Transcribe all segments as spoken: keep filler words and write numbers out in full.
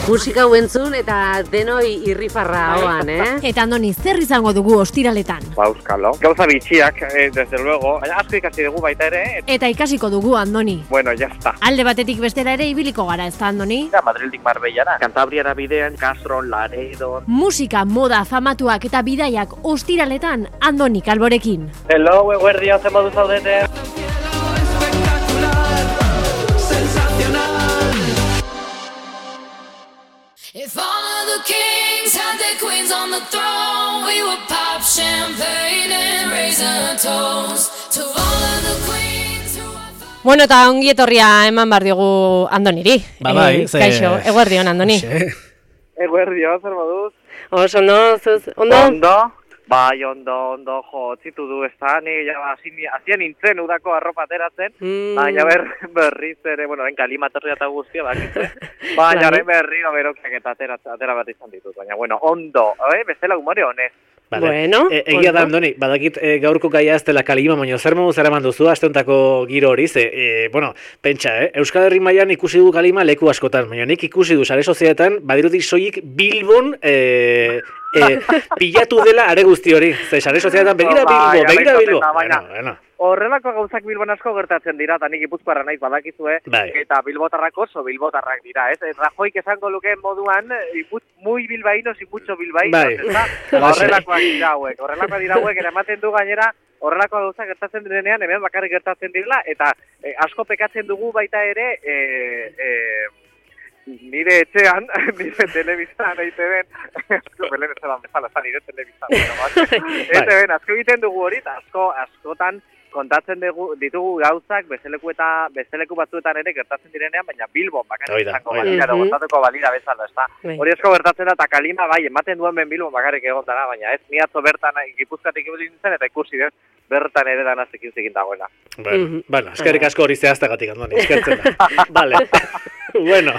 musika hau entzun eta denoi irrifarra hoan, eh? Eta Andoni, zer izango dugu ostiraletan? Ba, euskalo. Gauza bitxiak, eh, desde luego. Baina asko ikasi dugu baita ere. Et... Eta ikasiko dugu, Andoni. Bueno, ya está. Alde batetik bestera ere ibiliko gara, ez da, Andoni? Ja, Madrildik Marbellara. Cantabriara bidean, Castron, Laredo. Musika, moda, famatuak eta bidaiak ostiraletan Andoni Kalborekin. Hello, eguerdia, zen modu zaudete. If all of the kings had their queens on the throne, we would pop champagne and raise a toast to all of the queens who are... Bueno, eta ongi etorria eman bar diogu Andoniri. Ba, bai, eh, ze... Kaixo, eguerdion, Andoni. Eguerdia, zer moduz? Oso, ondo, zuz, ondo? Ondo? Bai, ondo, ondo, jo, txitu du, ez da, ni ja, hazian nintzen udako arropa ateratzen, mm. baina ber, berriz ere, bueno, en kalimatorria eta guztia, bakizu, baina horrein berri, berokiak eta atera, atera bat izan ditut, baina, bueno, ondo, eh? Bestela humore honez. Vale. Bueno, e, egia da, Andoni, badakit e, gaurko gaia ez dela kalima, baina zer modu zara manduzu, asteontako giro hori, ze, e, bueno, pentsa, eh? Euskal Herri mailan ikusi du kalima leku askotan, baina nik ikusi du sare sozialetan, badirutik soilik Bilbon, e, e, pilatu dela are guzti hori, ze sare sozialetan, begira Bilbo, begira Bilbo, bueno, bueno. Horrelako gauzak Bilbon asko gertatzen dira, eta nik Gipuzkoarra naiz badakizue, bai. Eta bilbotarrak oso bilbotarrak dira, ez? Rajoik esango lukeen moduan, iput, muy bilbainos y mucho bilbainos, bai. ez da? Horrelakoak dira hauek, horrelakoak dira hauek, ere ematen du gainera, horrelako gauzak gertatzen direnean, hemen bakarrik gertatzen direla, eta eh, asko pekatzen dugu baita ere, eh, eh, nire etxean, nire telebizan egiten, asko belen ez eban bezala, ez nire telebizan, egiten, asko egiten dugu hori, eta asko, askotan, kontatzen dugu, ditugu gauzak bezeleku eta bezeleku batzuetan ere gertatzen direnean, baina Bilbon bakarrik izango balira, edo gertatuko balira bezala, ez da. Hori asko gertatzen da, eta kalima bai, ematen duen ben Bilbon bakarrik egon dara, baina ez, ni atzo bertan Gipuzkoatik ibili nintzen, eta ikusi dut, bertan ere danazekin zegin dagoela. Bueno, bueno, eskerrik asko hori zehaztagatik, Andoni, eskertzen da. Vale, bueno.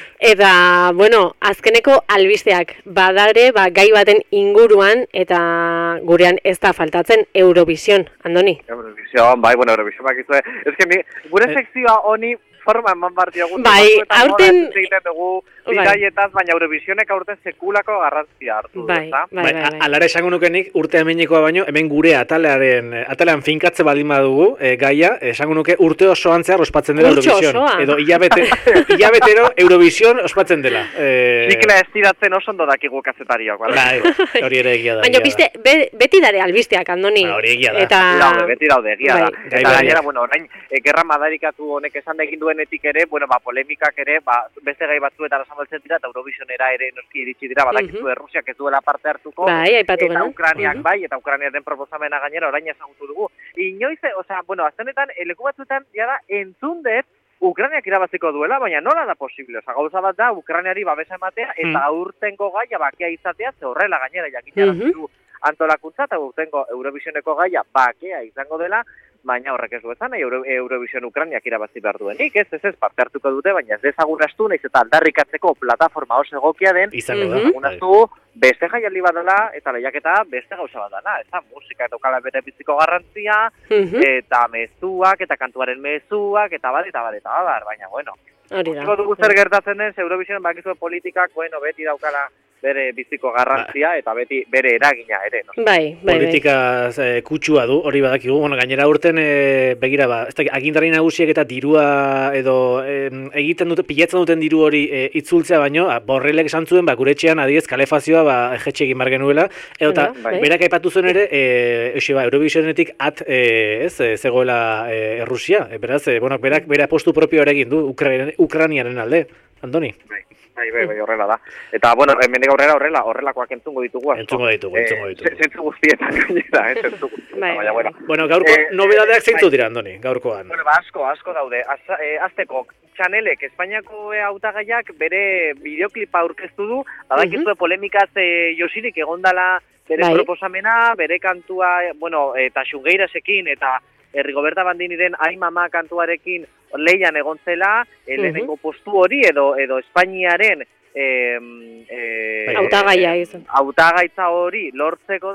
Eta, bueno, azkeneko albisteak badare, ba, gai baten inguruan, eta gurean ez da faltatzen Eurovision, Andoni. Eurovision, bai, bueno, Eurovision bakizue. Ez que mi, gure sekzioa honi forma eman bar diogu. Bai, aurten... egiten dugu, bidaietaz, baina Eurovisionek aurten sekulako garrantzia hartu. Bai, bai, bai, bai. Alara esango nukenik, urte hemenikoa baino, hemen gure atalearen, atalean finkatze baldin badugu, e, gaia, esango nuke urte osoan zehar ospatzen dela Eurovision. Edo hilabete, hilabetero Eurovision ospatzen dela. E... Zikla ez tiratzen oso ondo dakigu kazetariok, bale? Bai, hori ere egia da. Baina piste, be, beti dare albisteak, Andoni. Ba, hori egia da. Eta... Beti daude, beti daude, egia da. Bai. Eta gainera, bueno, orain, e, gerra madarikatu honek esan da egin duenetik ere, bueno, ba, polemikak ere, ba, beste gai batzuetara zabaltzen dira, eta Eurovisionera ere noski iritsi dira, badakizue uh-huh. Errusiak ez duela parte hartuko, bai, aipatu eta gena. Ukraniak uh-huh. bai, eta Ukraniaren proposamena gainera orain ezagutu dugu. Inoiz, osea, bueno, aztenetan, leku batzuetan, jada, entzun dut, Ukraniak irabaziko duela, baina nola da posible? Osa, gauza bat da, Ukraniari babesa ematea, eta mm. aurtengo gaia bakea izatea, ze horrela gainera jakitara mm -hmm. antolakuntza, eta aurtengo Eurovisioneko gaia bakea izango dela, baina horrek ez du ezan, Euro, Eurovision Ukraniak irabazi behar duenik, ez, ez ez parte hartuko dute, baina ez dezagun astu, nahiz eta aldarrikatzeko plataforma oso egokia den, izango da. Ezagun astu, beste jaialdi bat dela, eta lehiaketa beste gauza bat dela, ez da, musika eta okala bere biziko garrantzia, mm-hmm. eta mezuak, eta kantuaren mezuak, eta bat, eta bat, eta bat, baina, bueno. Hori da. Ziko dugu zer gertatzen den, Eurovision bakizu politikak, bueno, beti daukala bere biziko garrantzia, eta beti bere eragina ere. No? Bai, bai, politika e, kutsua du, hori badakigu, bueno, gainera urten, e, begira ba, ez da, agindari nagusiek eta dirua, edo e, egiten dute, pilatzen duten diru hori e, itzultzea baino, a, borrelek esan zuen, ba, gure etxean adidez kalefazioa, ba, ejetxe egin bar genuela, edo eta bai. Berak aipatu zuen ere, e, esi, ba, Eurovisionetik at, e, ez, e, zegoela e, Errusia, e, beraz, e, bueno, berak bere apostu propio ere egin du, Ukra- Ukraniaren alde, Andoni. Bai. Bai, bai, bai, horrela da. Eta, bueno, hemendik aurrera horrela, horrelakoak entzungo ditugu. Asko. Entzungo ditugu, entzungo ditugu. Eh, zentzu guztietan gainera, eh, zentzu guztietan, bai, baina, bueno. Bueno, gaurko eh, nobedadeak zeintzu dira, Andoni, gaurkoan. Bueno, ba, asko, asko daude. Az, eh, azteko, Chanelek, Espainiako hautagaiak bere bideoklipa aurkeztu du, badakizue uh-huh. polemikaz eh, Josirik egondala bere bai. Proposamena, bere kantua, bueno, eta Xungeirasekin, eta Rigoberta Bandiniren Ai Mama kantuarekin leian egon zela, uh-huh. lehenengo postu hori edo edo Espainiaren eh, eh, hautagaia izan. Hautagaitza hori lortzeko do,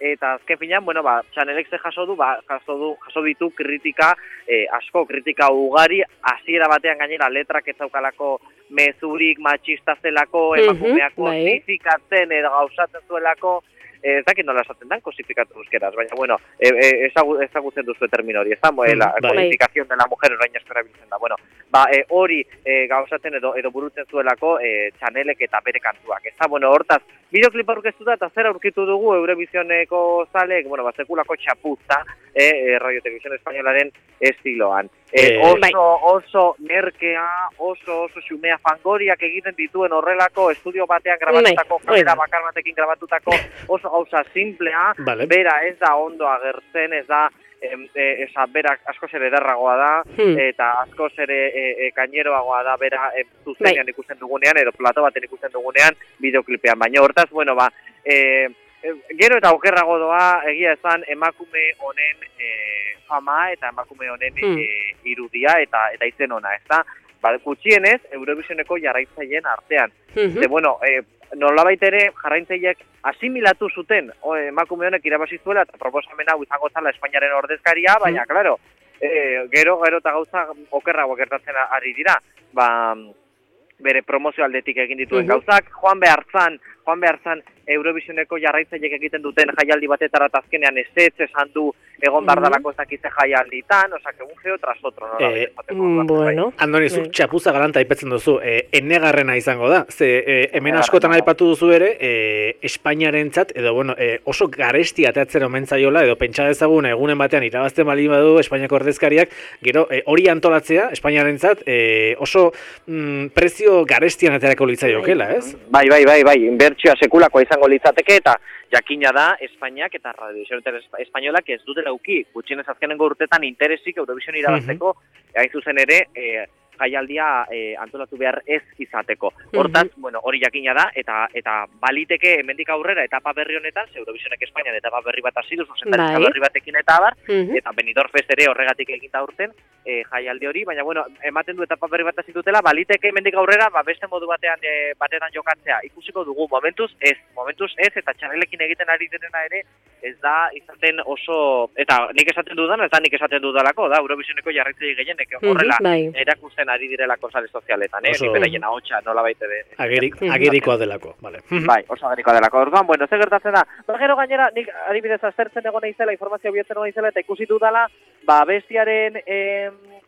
eta azken finean, bueno, ba, Chanelek ze jaso du, ba, jaso du, jaso ditu kritika, eh, asko kritika ugari, hasiera batean gainera letrak ez daukalako mezurik matxista zelako, emakumeak kosifikatzen edo gauzatzen zuelako, Eh, ez dakit nola esaten dan, kosifikatu euskeraz, baina, bueno, e, e, ezagu, ezagutzen duzu termino hori, ez da, mm, la bai. Kosifikazion de la mujer orain asko erabiltzen da, bueno, ba, e, hori e, gauzaten edo, edo burutzen zuelako e, Chanelek eta bere kantuak, ez da, bueno, hortaz, bideoklip aurkeztu da, eta zer aurkitu dugu Eurovisioneko zalek, bueno, ba, sekulako txapuzta, e, e, Radio Televisión Españolaren estiloan. E, oso, bai. oso nerkea, oso, oso xumea fangoriak egiten dituen horrelako estudio batean grabatutako, bai. kamera bakar batekin grabatutako, oso gauza simplea, vale. Bera ez da ondo agertzen, ez da, e, e, esa, berak askoz ere derragoa da, hmm. eta askoz ere e, e, kaineroagoa da, bera e, zuzenean bai. ikusten dugunean, edo plato baten ikusten dugunean, bideoklipean, baina hortaz, bueno, ba, e, gero eta okerrago doa, egia esan, emakume honen e, fama eta emakume honen mm. e, irudia eta eta izen ona, ezta? Ba, gutxienez, Eurovisioneko jarraitzaileen artean. Mm-hmm. Ze, bueno, e, nolabait ere jarraitzaileek asimilatu zuten o, emakume honek irabazi zuela eta proposamen hau izango zala Espainiaren ordezkaria, baina, mm. claro, e, gero, gero eta gauza okerrago gertatzen ari dira. Ba, bere promozio aldetik egin dituen mm-hmm. gauzak, joan behar zan, joan behar zan Eurovisioneko jarraitzaileek egiten duten jaialdi batetara eta azkenean ezetz esan du egon behar dalako ez dakize jaialditan, osak, egun geo tras otro, no? Eh, mm, bueno. Andoni, zuk txapuza galanta aipatzen duzu, eh, enegarrena izango da, ze eh, hemen askotan aipatu duzu ere, eh, Espainiarentzat, edo bueno, eh, oso garesti ateatzen omen zaiola, edo pentsa dezagun egunen batean irabazten bali badu Espainiako ordezkariak, gero eh, hori antolatzea, Espainiarentzat eh, oso mm, prezio garestian aterako litzaiokela, ez? Bai, bai, bai, bai, inbertsioa sekulakoa izango litzateke eta jakina da Espainiak eta Radio Espainolak ez dutela uki, gutxienez azkenengo urtetan interesik Eurovision irabazteko, mm-hmm. hain zuzen ere, e, jaialdia e, antolatu behar ez izateko. Hortaz, mm-hmm. bueno, hori jakina da, eta eta baliteke hemendik aurrera etapa berri honetan, Eurovisionek Espainian etapa berri bat hasi du, zuzendaritza bai. berri batekin eta abar, mm-hmm. eta Benidorm Fest ere horregatik egin da urten, e, jaialdi hori, baina bueno, ematen du etapa berri bat hasi dutela, baliteke hemendik aurrera, ba, beste modu batean e, batetan jokatzea. Ikusiko dugu, momentuz ez, momentuz ez, eta Chanelekin egiten ari direna ere, ez da izaten oso, eta nik esaten dudan, ez da nik esaten dudalako, da, Eurovisioneko jarraitzaile gehienek horrela mm-hmm, bai. erakusten ari direlako sare sozialetan, eh? Oso... Ni beraien ahotsa nola baite de... Agerik, agerikoa delako, vale. Bai, oso agerikoa delako. Orduan, bueno, ze gertatzen da, ba, gero gainera, nik adibidez aztertzen egon naizela, informazio biotzen egon naizela, eta ikusi dudala, ba, bestiaren eh,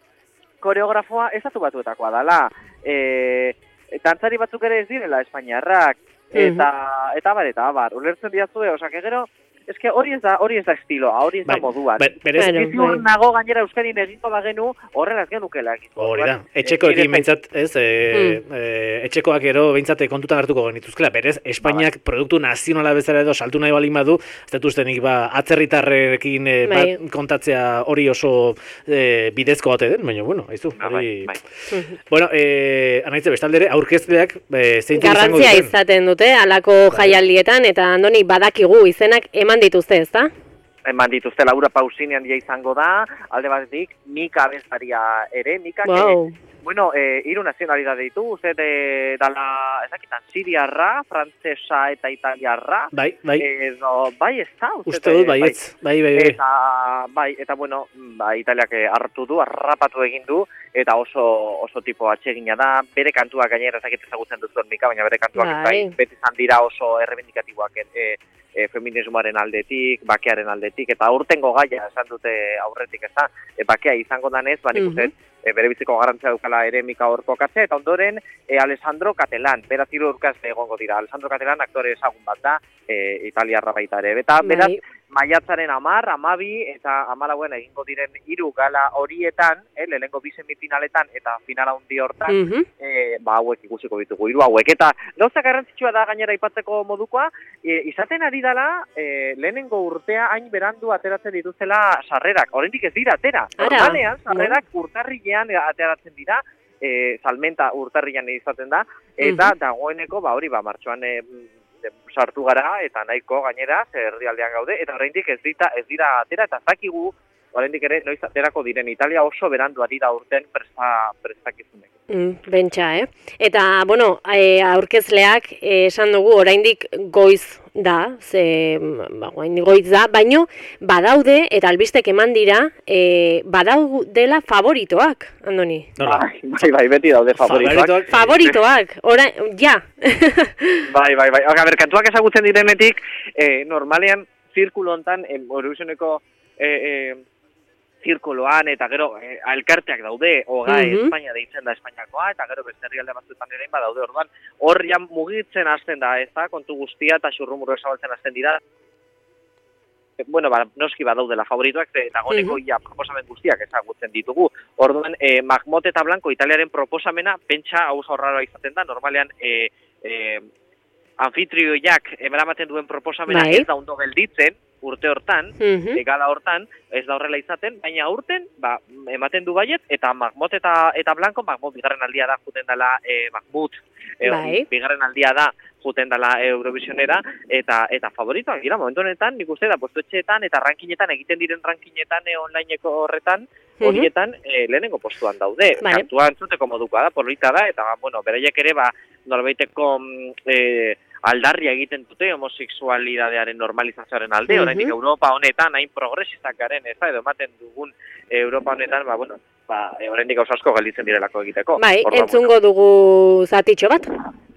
koreografoa ezatu batuetakoa dala. Eh, dantzari batzuk ere ez direla Espainiarrak, eta, mm-hmm. eta bar, eta bar, ulertzen diazue, osak, gero, eske hori ez da, hori ez da estiloa, hori ez da moduan. Berez, bueno, nago gainera Euskadin egingo bagenu, horrela ez genukela egin. Hori da, etxekoekin behintzat, ez, e, mm. e, etxekoak ero behintzat kontutan hartuko genituzkela, berez, Espainiak ba, produktu nazionala bezala edo saltu nahi balin badu, ez dut ustenik, ba, atzerritarrekin e, bat kontatzea hori oso e, bidezko bate den, baina, bueno, haizu, hori... Bai, bai. Bueno, e, anaitze, bestaldere, aurkezleak e, zeintu izango duten. Garrantzia izaten dute, alako jaialdietan, eta Andoni badakigu izenak eman dituzte, ez da? Eman dituzte, Laura Pausinian dia izango da, alde batetik, Mika abeslaria ere, Mika, wow. que, bueno, eh, hiru nazionalidade ditu, uste de, dala, ezakitan, siriarra, frantzesa eta italiarra. Bai, bai. Edo, bai, ez da, uste, uste dut, bai, bai, bai, bai, bai. Eta, bai, eta, bueno, ba, Italiak hartu du, harrapatu egin du, eta oso oso tipo atsegina da, bere kantuak gainera ezakit ezagutzen duzuen Mika, baina bere kantuak bai. beti izan dira oso errebindikatiboak, e, e, feminismoaren aldetik, bakearen aldetik, eta urtengo gaia esan dute aurretik, ez da, e, bakea izango danez, ba, nik uste, e, bere biziko garantzia dukala ere Mika hor kokatzea, eta ondoren e, Alessandro Catelan, beraz hiru urkazle egongo dira, Alessandro Catelan aktore ezagun bat da, e, italiarra baita ere, eta beraz, maiatzaren amar, amabi, eta amalauen egingo diren hiru gala horietan, eh, lehenengo bi semifinaletan eta finala hundi hortan, mm-hmm. eh, ba, hauek ikusiko ditugu, hiru hauek. Eta gauza garrantzitsua da gainera aipatzeko modukoa, eh, izaten ari dela, eh, lehenengo urtea hain berandu ateratzen dituzela sarrerak. Oraindik ez dira atera. Normalean, sarrerak no. urtarrilean ateratzen dira, eh, salmenta urtarrilean izaten da, eta mm-hmm. dagoeneko, ba, hori, ba, martxoan, eh, sartu gara eta nahiko gainera herrialdean gaude eta oraindik ez dira ez dira atera eta zakigu oraindik ere noiz aterako diren. Italia oso berandu ari da urten presta prestakizunek. Mm, bentsa, eh? Eta bueno, e, aurkezleak e, esan dugu oraindik goiz da, ze, ba, guain goitz da, baino, badaude, eta albistek eman dira, e, badaudela favoritoak, Andoni. Nola? Bai, bai, bai, beti daude favoritoak. Favoritoak, ora, ja. Bai, bai, bai. A ber, kantuak ezagutzen direnetik, eh, normalean, zirkulo hontan, eh, Eurovisioneko eh, eh, zirkuloan, eta gero, eh, alkarteak daude, oga, Mhm. Espainia deitzen da Espainiakoa, eta gero beste herrialde batzuetan ere badaude, orduan, horrian mugitzen hasten da, ez da, kontu guztia, eta xurrumurro ezabaltzen hasten dira. Bueno, ba, noski badaudela favorituak, eta goneko ia proposamen guztiak ezagutzen ditugu. Orduan, eh, Mahmot eta Blanco Italiaren proposamena, pentsa hau horrara izaten da, normalean, eh, eh, anfitrioiak emeramaten duen proposamena Bai. ez da ondo gelditzen, urte hortan, Mhm. egala hortan, ez da horrela izaten, baina aurten, ba, ematen du baiet, eta Mahmot eta, eta Blanco, Mahmot bigarren aldia da juten dela eh, Mahmut, eh, Bai. bigarren aldia da juten dela Eurovisionera, eta eta favoritoak dira, momentu honetan, nik uste da, postuetxeetan eta rankinetan, egiten diren rankinetan eh, onlineko horretan, horietan eh, lehenengo postuan daude. Bai. Kantua entzuteko modukoa da, polita da, eta, bueno, beraiek ere, ba, norbaiteko mm, eh, aldarria egiten dute homosexualidadearen normalizazioaren alde, Mhm. oraindik Europa honetan hain progresistak garen, ez da, edo ematen dugun Europa honetan, ba, bueno, ba, e, oraindik gauza asko gelditzen direlako egiteko. Bai, Orduan, entzungo dugu zatitxo bat.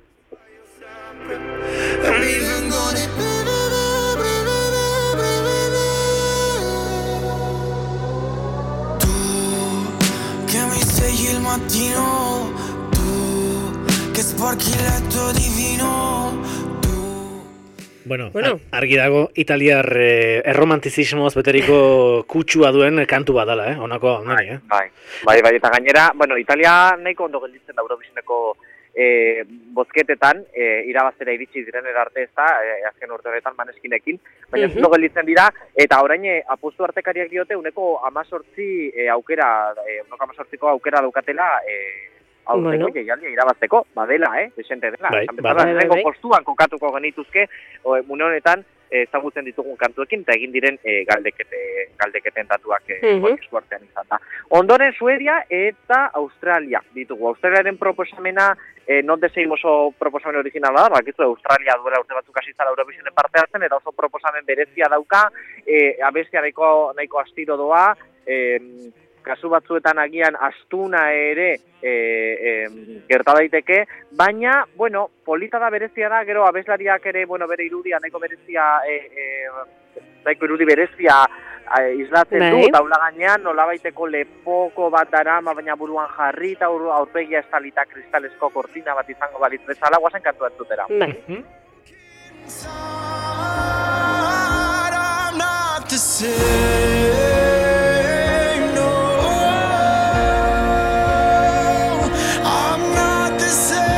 Che mi svegli il mattino, tu che sporchi il letto divino, tu. Bueno, Bueno. ar- argi dago, italiar eh, erromantizismoz beteriko kutsua duen kantu badala, eh? Honako, Andoni, eh? Bai, bai, bai, eta gainera, bueno, Italia nahiko ondo gelditzen da Eurovisioneko e, bozketetan, e, irabaztera iritsi direnera arte ez da, e, azken urte horretan maneskinekin, baina Mhm. ondo gelditzen dira, eta orain e, apustu artekariak diote, uneko amazortzi e, aukera, e, uneko amazortziko aukera daukatela, e, aurteko Bueno. jaialdia irabazteko, badela, eh, desente dela. Bai, Esan bada. bezala, Bai, bai, lehenengo bai. postuan kokatuko genituzke, o, une honetan, eh, ezagutzen ditugun kantuekin, eta egin diren e, galdekete, galdeketen datuak e, Mhm. eskuartean izan da. Ondoren Suedia eta Australia ditugu. Australiaren proposamena, eh, non deseim oso proposamen originala da, bakizu Australia duela urte batzuk hasi zara Eurovisionen parte hartzen, eta oso proposamen berezia dauka, eh, abestia nahiko, nahiko astiro doa, eh, kasu batzuetan agian astuna ere e, e, gerta daiteke, baina, bueno, polita da berezia da, gero abeslariak ere, bueno, bere irudia, nahiko berezia, e, e, nahiko irudi berezia e, islatzen Bai. du, taula gainean, nolabaiteko lepoko bat darama, baina buruan jarri, eta aurpegia estalita kristalesko kortina bat izango balitz bezala, guazen kantu entzutera. Bai. Mhm. I'm not the same, no. I'm not the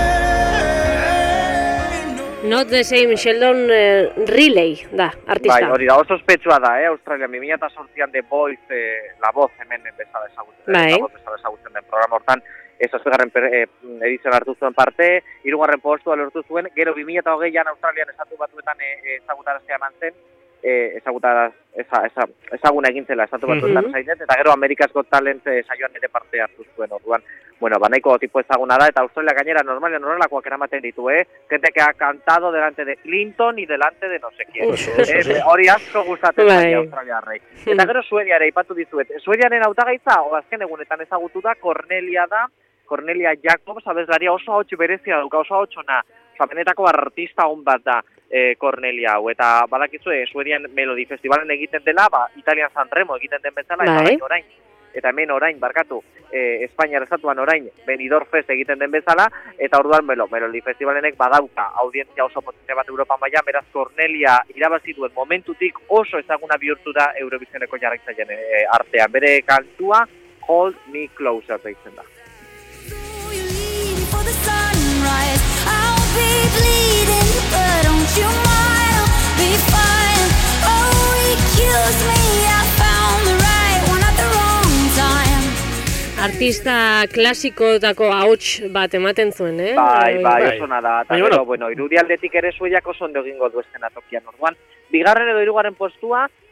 same, no. Not the same Sheldon eh, Riley da, artista. Bai, hori da, oso ospetsua da, eh, Australia, bi mila zortzian The Voice, eh, La Voz, hemen bezala ezagutzen, Bai. La Voz bezala ezagutzen den programa hortan, ez azpigarren eh, edizioan hartu zuen parte, hirugarren postua lortu zuen, gero bi mila hogeian Australian estatu batuetan eh, ezagutaraztea eman zen, eh, ezagutaraz, eza, eza, ezaguna egin zela estatu batuetan Mhm. zainet, eta gero America's Got Talent eh, saioan ere parte hartu zuen, orduan, bueno, ba, nahiko tipo ezaguna da, eta Australia gainera normalean horrelakoak eramaten ditu, eh? Gente que ha cantado delante de Clinton y delante de no sé quién. Oso, oso, oso. Eh, hori asko gustatzen Bai. zaio Australiarrei. Eta gero Suediara aipatu dizuet. Suediaren hautagaitza, o azken egunetan ezagutu da, Cornelia da, Cornelia Jacobs, abeslaria oso ahots berezia dauka, oso ahotsona, oza, benetako artista on bat da eh, Cornelia hau, eta badakizue, Suedian Melody Festivalen egiten dela, ba, Italian Sanremo egiten den bezala, eta Bai. orain, orain, eta hemen orain, barkatu, eh, Espainiar estatuan orain, Benidorm Fest egiten den bezala, eta orduan Melo, Melody Festivalenek badauka audientzia oso potente bat Europa mailan, beraz Cornelia irabazi duen momentutik oso ezaguna bihurtu da Eurovisioneko jarraitzaileen eh, artean. Bere kantua Hold Me Closer deitzen da. Through you leave for the sunrise, I'll be bleeding, but don't you mind, I'll be fine. Oh, he kills me, I found the right one at the wrong time. Artista klasikotako ahots bat ematen zuen, eh? Bai, bai, Bai. oso nada. Eta Baina, gero, bueno. bueno, irudialdetik ere Suediak oso ondo egingo du eszenatokian. Orduan, bigarren edo hirugarren postua,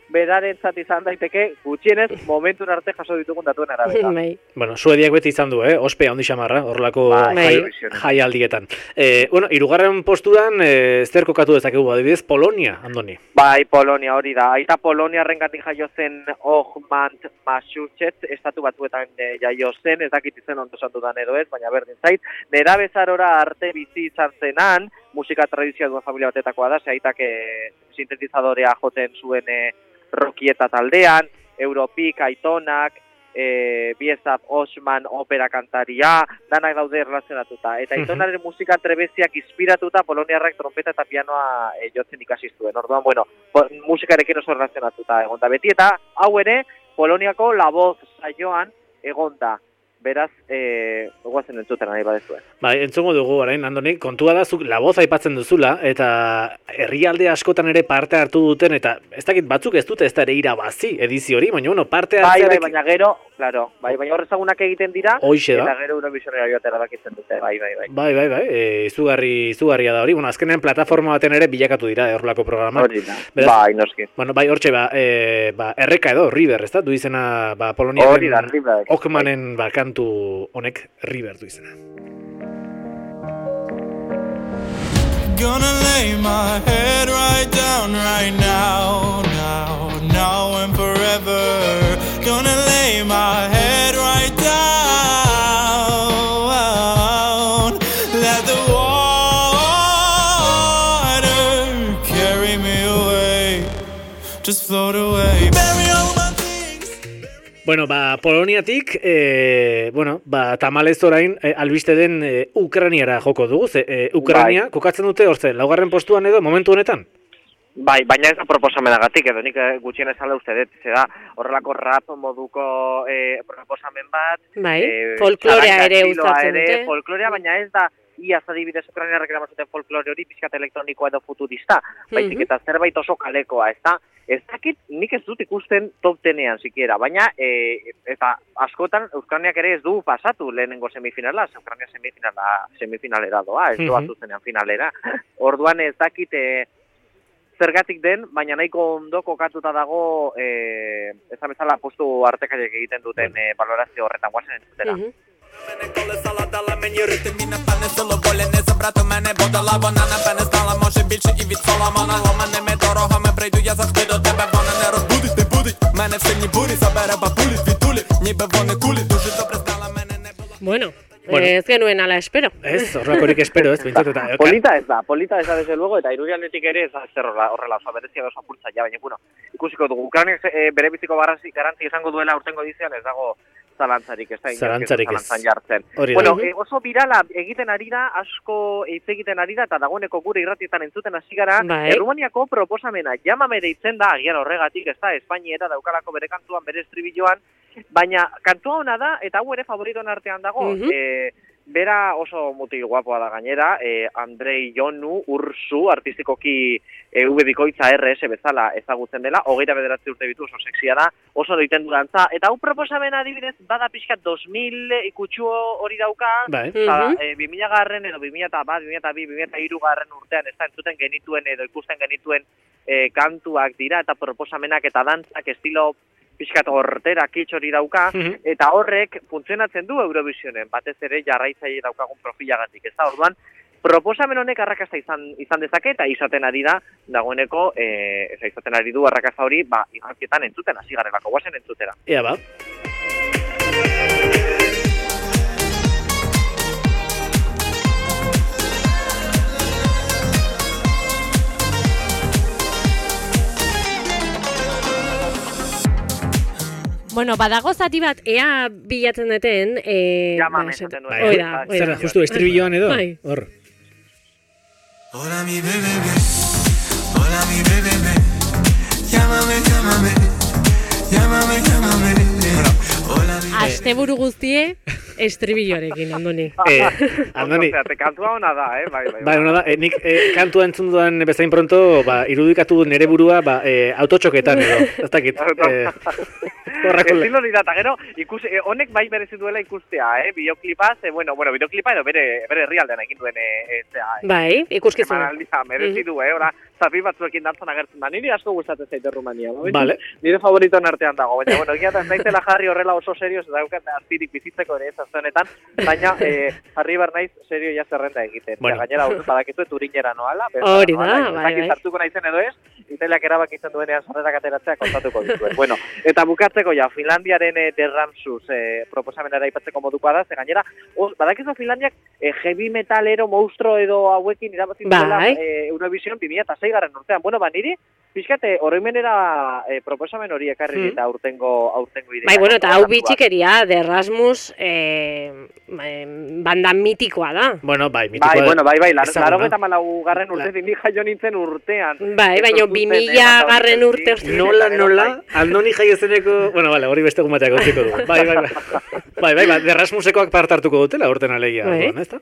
berarentzat izan daiteke gutxienez momentun arte jaso ditugun datuen arabera. Bai. Bueno, Suediak beti izan du, eh? Ospe handi xamarra, horrelako Bai, jai, Eurovisionen. jaialdietan. Eh, bueno, hirugarren postuan, eh, zer kokatu dezakegu, adibidez, Polonia, Andoni. Bai, Polonia hori da. Aita Poloniarrengatik jaio zen Ohmand Massachusetts, estatu batuetan e, jaio zen, ez dakit izen ondo esan dudan edo ez, baina berdin zait. Nerabezarora arte bizi izan zenan, musika tradizioa duen familia batetakoa da, ze aitak e, sintetizadorea joten zuen e, rockieta taldean, Europik, Aitonak, e, Biezap, Osman, opera kantaria, danak daude erlazionatuta. Eta Aitonaren musika trebeziak inspiratuta Poloniarrak trompeta eta pianoa e, jotzen ikasi zuen. Orduan, bueno, po, musikarekin oso erlazionatuta egonda. Beti eta hau ere, Poloniako La Voz saioan egonda. Beraz, eh, guazen entzuten nahi badezuen. Bai, entzungo dugu orain, Andoni, kontua da zuk La Voz aipatzen duzula, eta herrialde askotan ere parte hartu duten, eta ez dakit batzuk ez dute ez da ere irabazi edizio hori, baina bueno, parte Bai, bai, hartzearek... baina gero, claro, bai, baina horrezagunak egiten dira, Hoixe da. eta gero Eurovisionera joatera bakitzen dute, bai, bai, bai. Bai, bai, bai, e, izugarri, izugarria da hori. Bueno, azkenean plataforma baten ere bilakatu dira horrelako programak. Hori da, Beraz, bai, noski. Bueno, bai, hortxe, ba, e, ba, erreka edo, River, ez da? Du izena, ba, Hori da, Poloniaren River. Okmanen, ba, kantu honek River du izena. Gonna lay my head right down right now, now, now and forever. Gonna lay my head right down. Let the water carry me away. Just float away. Bury all my things. Bueno, ba, Poloniatik, e, bueno, ba, tamalez orain, e, albiste den e, Ukraniara joko dugu, ze, e, Ukrania, Bai. kokatzen dute, horze, laugarren postuan edo, momentu honetan? Bai, baina ez da proposamenagatik, edo nik eh, gutxien ezala uste dut, ze da horrelako rap moduko eh, proposamen bat. Bai, eh, folklorea txaranga ere estiloa uztartzen ere, dute. Folklorea, baina ez da, iaz adibidez Ukrainiarrek eramazuten folklore hori pixkat elektronikoa edo futurista, baizik eta zerbait oso kalekoa, ez da? Ez dakit, nik ez dut ikusten top tenean sikiera, baina e, eta askotan Ukrainiak ere ez du pasatu lehenengo semifinala, Ukraina semifinala, semifinalera doa, ez doa zuzenean finalera. Orduan ez dakit e, zergatik den, baina nahiko ondo kokatuta dago e, ez da bezala postu artekaiek egiten duten e, valorazio horretan guazen entzutera. Mhm. Мене коли сала дала мені ритм і напевне силу волі не забрати мене бодала, вона напевне стала, може більше і від Соломона. Ломаними дорогами прийду я завжди до тебе, вона не розбудить, не будить мене в сильній бурі, забере бабулі, звідулі, ніби вони кулі, дуже добре знала мене не було. Bueno, Bueno. eh, ez genuen ala espero. Ez, horrelakorik espero, ez, bintzat, eta... Polita ez da, polita ez da desde luego, eta irurialdetik ere ez da zer horrela, horrela oso berezia oso apurtza, ja, baina, bueno, ikusiko dugu. Ukrainak e, bere biziko garrantzi, garrantzi izango duela urtengo edizian ez dago zalantzarik, ez da Zalantzarik ez. zalantzan jartzen. Hori da. Bueno, e, oso birala egiten ari da, asko hitz egiten ari da, eta dagoeneko gure irratietan entzuten hasi gara, Bai. Errumaniako proposamena, Llámame deitzen da, agian horregatik, ez da, Espainiera daukalako bere kantuan, bere estribilloan, baina kantua ona da, eta hau ere favoritoen artean dago, Mhm. e, bera oso mutil guapoa da gainera, e, Andrei Jonu Ursu, artistikoki e, V bikoitza R S bezala ezagutzen dela, hogeita bederatzi urte bitu, oso sexia da, oso doiten du dantza, eta hau proposamen adibidez, bada pixkat dos mil ikutxu hori dauka, Bai. Eta, Mhm. e, bi mila garren edo bi mila bat, bi mila bi, bi mila hiru garren urtean ez da entzuten genituen edo ikusten genituen e, kantuak dira eta proposamenak eta dantzak estilo pixkat hortera kitsch hori dauka, Mhm. eta horrek funtzionatzen du Eurovisionen, batez ere jarraitzaile daukagun profilagatik, ez da, orduan, proposamen honek arrakasta izan izan dezake eta izaten ari da dagoeneko, eh, ez izaten ari du arrakasta hori, ba, irratietan entzuten hasi garelako, guazen entzutera. Ea ba. Bueno, badago zati bat, ea bilatzen duten... Eh, Llámame, ba, esaten duen. Bai, Hoi da, hoi zer, da. justu estribilloan edo? Bai. Hor. Hola mi bebé, hola mi bebé, llámame, llámame, Llámame, llámame. Hola, dime. Asteburu guztie, estribillorekin, Andoni. Eh, Andoni, Osea, te kantua ona da, eh? Bai, bai. bai, ona da, eh, nik eh, kantua entzun dudan bezain pronto, ba, irudikatu dut nere burua, ba, eh, autotxoketan edo, ez dakit. Eh, horrako le- Estilo hori da, eta gero, ikus, eh, honek bai merezi duela ikustea, eh? Bideoklipaz, eh, bueno, bueno, bideoklipa edo bere, bere herrialdean egin duen, eh, zea, eh, Bai, ikuskizuna. emanaldia, merezi du, eh? Ora, zapi batzuekin dantzan agertzen da. Niri asko gustatzen zaite Rumania. No? Vale. Nire favoritoen artean dago, baina, bueno, egia da, ez naizela jarri horrela oso serio, ez daukat azpirik bizitzeko ere ez azte honetan, baina eh, jarri bar naiz serio ja zerrenda egiten. Bueno. Bueno. Gainera, hor badakizu turinera noala, Hori da, noala, bai, ez dakit bai. sartuko naizen edo ez, Italiak erabakitzen duenean sarrerak ateratzea kontatuko dituen. Bueno, eta bukatzeko ja, Finlandiaren eh, The Ramsus eh, proposamenera aipatzeko modukoa da, ze gainera, os, badakizu Finlandiak eh, heavy metalero, monstro edo hauekin irabazi duela Bai. eh, Eurovision bi mila sei garren urtean. Bueno, ba, niri, pixkate, oroimenera eh, proposamen hori ekarri Hmm. eta aurtengo, aurtengo idea. Bai, bueno, eta hau bitxikeria, de Erasmus, eh, em, banda mitikoa da. Bueno, bai, mitikoa. Bai, bueno, bai, bai, lar, ezaguna. laro eta malau garren urte, La- ni jaio nintzen urtean. Bai, baina Etortu bi zen, eh, mila bata garren hori urte zen, Nola, eta gero, nola, bai. Andoni jaiozeneko... Bueno, bale, hori beste gumateak utziko dugu. Bai, bai, bai. Bai, bai, bai, Erasmusekoak parte hartuko dutela, urten alegia. Bai. Orduan, ezta?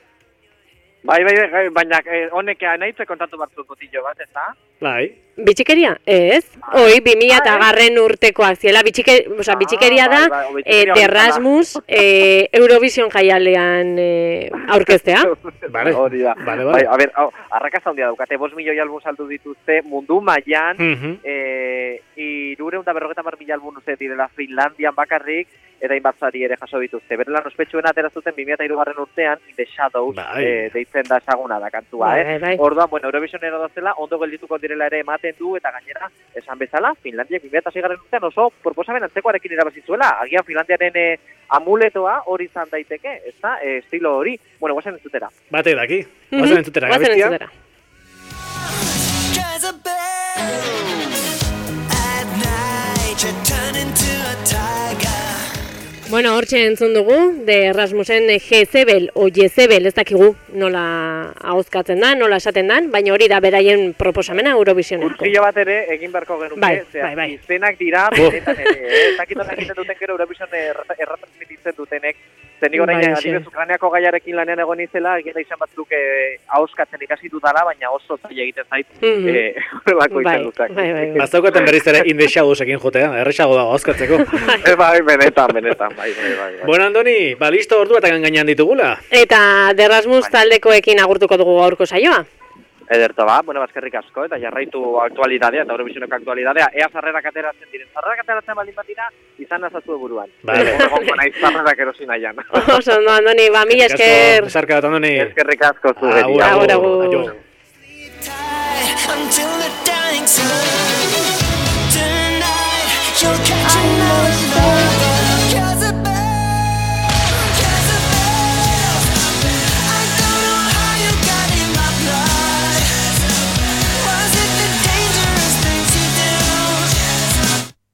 Bai, bai, bai, baina eh, honek nahitze kontatu batzuk botillo bat, ez da? Bai. Bitxikeria? Ez. Hoi, bi mila eta Ah, eh? garren urtekoak ziela, bitxike, oza, Ah, bitxikeria da, bai, bai, o eh, bitxikeria de hori zela. Erasmus, eh, Eurovision jaialdean eh, aurkeztea. Vale. Hori da. Vale, vale. Bai, a ber, hau, arrakasta handia daukate, bost milioi album saldu dituzte mundu mailan, Mhm. eh, irureun da berrogeta mar mila album uste direla Finlandian bakarrik, eta hainbat sari ere jaso dituzte. Bere lan ospetsuena atera zuten bi mila hiru garren urtean, In the Shadows, Bai. eh, deitzen da esaguna da kantua, Bai, eh? bai, bai. Orduan, bueno, Eurovisionera dazela, ondo geldituko direla ere ematen du, eta gainera, esan bezala, Finlandiak bi mila sei garren urtean oso proposamen antzekoarekin irabazizuela. Agian Finlandiaren eh, amuletoa hori izan daiteke, ez da, eh, estilo hori. Bueno, guazen entzutera. Bate daki. Mhm. Guazen entzutera, Guazen gabestia. entzutera. At night you turn into a tiger. Bueno, hortxe entzun dugu, de Erasmusen Jezebel, o Jezebel, ez dakigu nola ahozkatzen da, nola esaten dan, baina hori da beraien proposamena Eurovisioneko. Urkilo bat ere egin beharko genuke, Bai, zera, bai, bai. izenak dira, Bo. benetan ere, eh? Ez dakit honak egiten duten gero Eurovision erra- erratransmititzen dutenek, zenik orain Bai, adibidez xe. Ukrainiako gaiarekin lanean egon izela, egia da izan batzuk eh, ahoskatzen ikasi dudala, baina oso zaila egiten zait, Mhm. eh, horrelako Bai, izen dutak. bai, bai, bai. Bazaukaten berriz ere In the Shadowsekin jotea, erresago dago azkatzeko. Eh, bai, benetan, benetan, bai, bai, bai. bai. Bueno, Andoni, ba, listo ordu eta gainean ditugula. Eta de Erasmus taldekoekin agurtuko dugu gaurko saioa. Ederto ba, bueno, bazkerrik asko, eta jarraitu aktualidadea, eta Eurovisioneko aktualidadea, ea sarrerak ateratzen diren. Sarrerak ateratzen baldin bat dira, izan nazazue buruan. Vale. Egongo naiz sarrerak erosi nahian. Oso ondo, Andoni, ba, mila esker. Esarka bat, Andoni. Eskerrik asko zu, Agur, beria. Agur, agur. Aio. Until the dying sun. Tonight you'll catch another